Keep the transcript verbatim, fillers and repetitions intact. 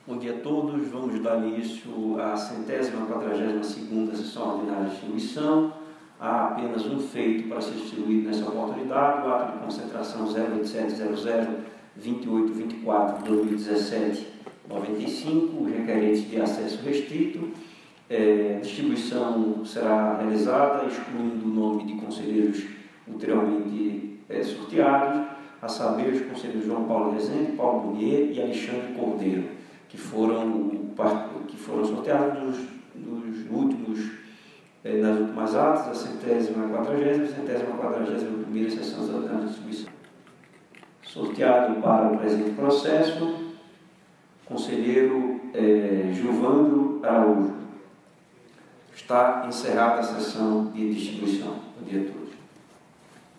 Bom dia a todos. Vamos dar início à centésima quadragésima segunda sessão ordinária de distribuição. Há apenas um feito para ser distribuído nessa oportunidade, o ato de concentração zero oito sete zero zero vinte e oito vinte e quatro barra dois mil e dezessete noventa e cinco, requerentes de acesso restrito. É, a distribuição será realizada excluindo o nome de conselheiros ulteriormente é, sorteados, a saber, os conselheiros João Paulo Rezende, Paulo Bonier e Alexandre Cordeiro, que foram, que foram sorteados nos, nos últimos, eh, nas últimas atas, a centésima quadragésima e centésima quadragésima primeira sessão da distribuição. Sorteado para o presente processo, conselheiro eh, Gilvandro Araújo. Está encerrada a sessão de distribuição. Bom dia a todos.